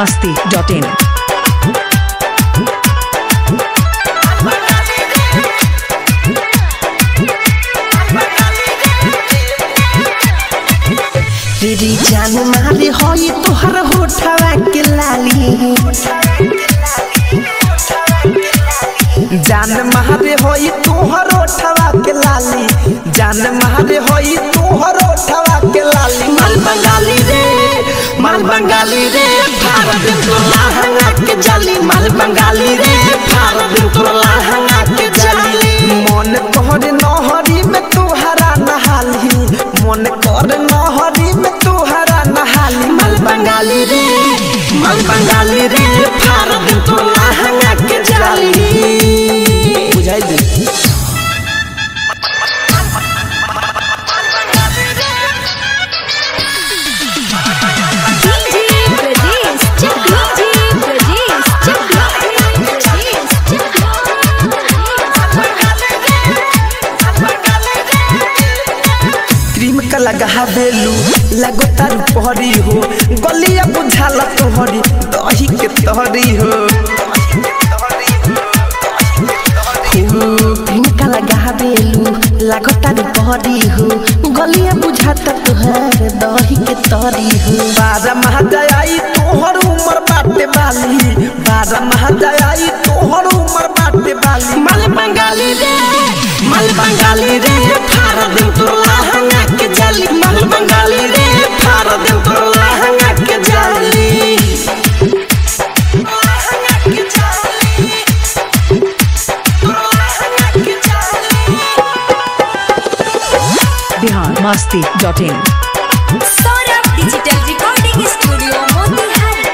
biharmasti.in तेरी जान मारे होई तोहर होठवा के लाली जान मारे होई तोहर होठवा के लाली जान मारे होई तोहर होठवा के लाली माल बंगाली रे भारत तो लहंगा के जाली माल बंगाली रे भारत तो लहंगा के जाली मन तोहर नहरी में तोहरा नहाली मन कर नहरी में तोहरा नहाली माल बंगाली रे भारत तो लहंगा के जाली बुझाई दे लगा बेलू लगो तारू पहरी हो गलिया बुझाल तोहरी दही के तहरी हो प्रियंका लगा बेलू लगो तारू पहरी हो गलिया बुझाता तोहर दही के तहरी हो बारा महादयाई तोहर उमर बाटे बाली बारा महादयाई तोहर उमर बाटे बाली माल बंगाली रे भारत तो लहंगा के जाली माल बंगाली रे भारत तो लहंगा के जाली biharmasti.in Saurabh digital recording studio Motihari.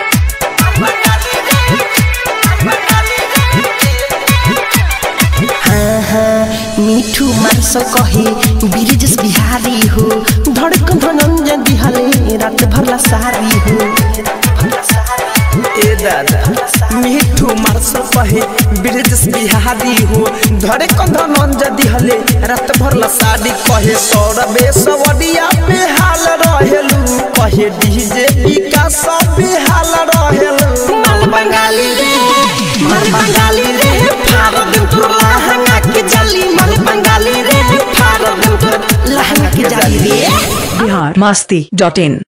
Mithu Manas कहे बिरजस बिहारी हो धड़कन धनंजय दिहले रात भरला सारी हो ए दादा मीठू मानस कहे बिरजस बिहारी हो धड़कन धनंजय दिहले रात भरला सारी कहे सौरभे सवडिया पे हाल रहेलू कहे डीजे विकास पे हाल रहेलू माल बंगाली रे भारत तो लहंगा के जाली माल बंगाली रे भारत तो लहंगा के जाली रे biharmasti.in